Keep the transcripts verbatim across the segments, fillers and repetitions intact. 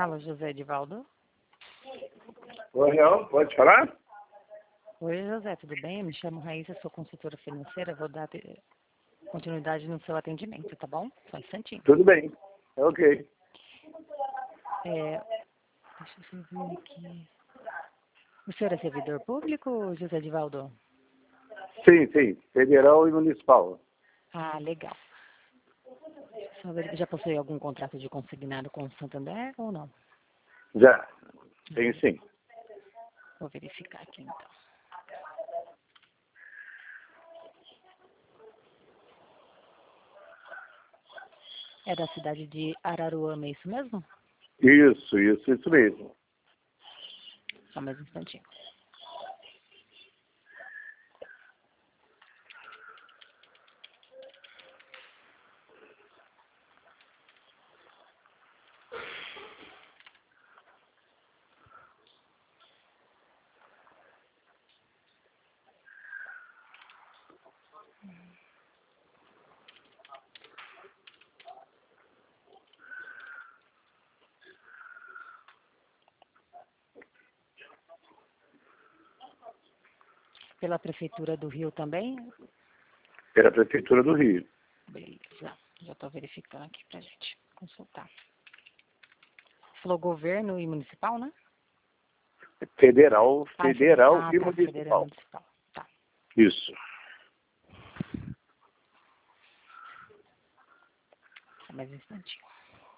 Fala, José Edivaldo. Oi, Real, pode falar? Oi, José, tudo bem? Eu me chamo Raíssa, sou consultora financeira, vou dar eh, continuidade no seu atendimento, tá bom? Só um instantinho. Tudo bem, ok. É, deixa eu ver aqui. O senhor é servidor público, José Edivaldo? Sim, sim, federal e municipal. Ah, legal. Só ver, já possui algum contrato de consignado com o Santander ou não? Já, tem sim. Vou verificar aqui então. É da cidade de Araruama, é isso mesmo? Isso, isso, isso mesmo. Só mais um instantinho. Pela Prefeitura do Rio também? Pela Prefeitura do Rio. Beleza, já estou verificando aqui pra gente consultar. Falou governo e municipal, né? Federal, Ah, federal ah e tá, federal e municipal. municipal. Tá, Isso. só mais um instantinho.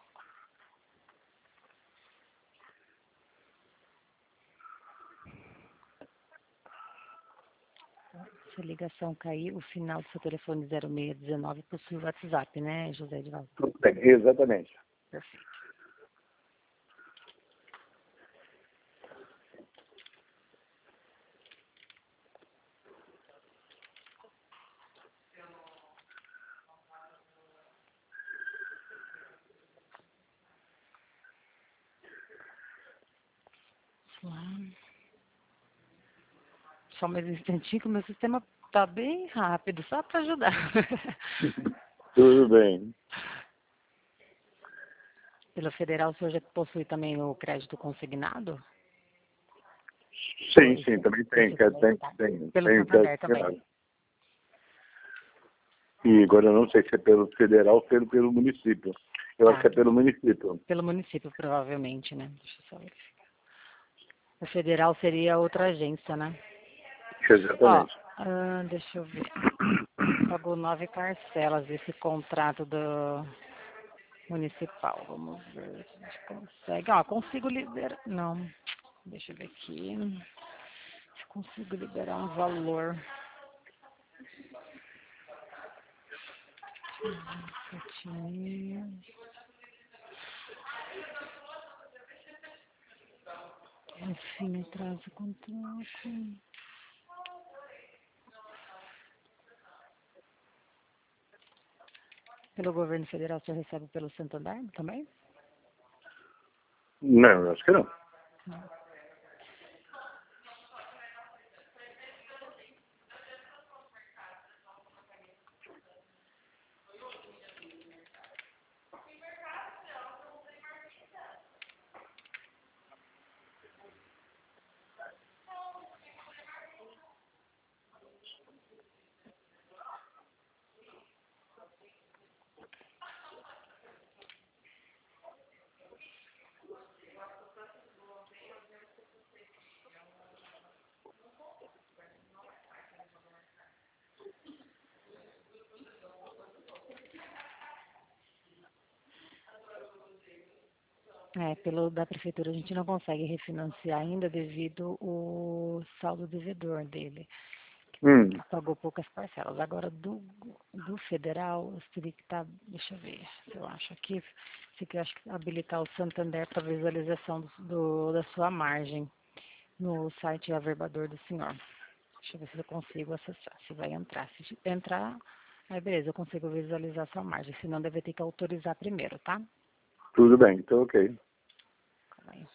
Se a ligação cair, o final do seu telefone zero seis um nove possui o WhatsApp, né, José Edivaldo? Tudo bem, exatamente. Perfeito. Só mais um instantinho que o meu sistema tá bem rápido, só para ajudar. Tudo bem. Pela federal, o senhor já possui também o crédito consignado? Sim, Esse, sim, também tem, esse tem, também, tem, tá. tem, Pelo tem, Santander tem. também. E agora eu não sei se é pelo federal ou pelo, pelo município. Eu Tá. acho que é pelo município. Pelo município, provavelmente, né? Deixa eu só verificar. O federal seria outra agência, né? Ó, Exatamente. ah, deixa eu ver. Pagou nove parcelas esse contrato do municipal. Vamos ver se a gente consegue. Ó, consigo liberar. Não. Deixa eu ver aqui. Se consigo liberar um valor. Sete mil. Enfim, atraso o contrato. Pelo governo federal, você recebe pelo Santander também? Não, eu acho que não. Não. É, pelo da prefeitura a gente não consegue refinanciar ainda devido o saldo devedor dele. Hum, Pagou poucas parcelas. Agora, do, do federal, eu teria que estar, deixa eu ver, se eu acho aqui, se eu acho que habilitar o Santander para visualização do, do- da sua margem no site averbador do senhor. Deixa eu ver se eu consigo acessar, se vai entrar. Se entrar, aí beleza, eu consigo visualizar a sua margem, senão deve ter que autorizar primeiro, tá? tudo bem, então ok. Calma aí.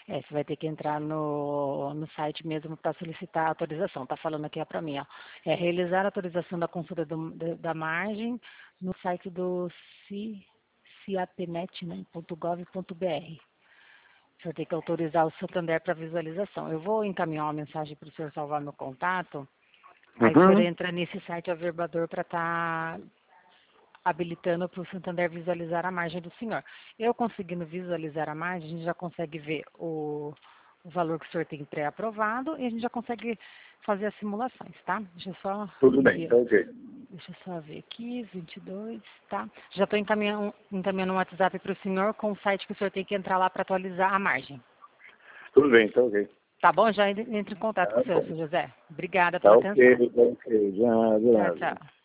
É, você vai ter que entrar no, no site mesmo para solicitar a autorização. Está falando aqui para mim, ó. É realizar a autorização da consulta do, da, da margem no site do ciapnet, né, .gov.br. O senhor tem que autorizar o Santander para visualização. Eu vou encaminhar uma mensagem para o senhor salvar meu contato. Aí o senhor Uhum. entra nesse site averbador para estar habilitando para o Santander visualizar a margem do senhor. Eu conseguindo visualizar a margem, a gente já consegue ver o, o valor que o senhor tem pré-aprovado e a gente já consegue fazer as simulações, tá? Deixa eu só Tudo bem, enviar. tá ok. Deixa eu só ver aqui, vinte e dois, tá? Já estou encaminhando, encaminhando um WhatsApp para o senhor com o site que o senhor tem que entrar lá para atualizar a margem. Tudo bem, tá ok. Tá bom? Já entre em contato com Tá o senhor, bom. senhor José. Obrigada Tá pela ok, atenção. tá ok. Já, de Tchau, nada. tchau.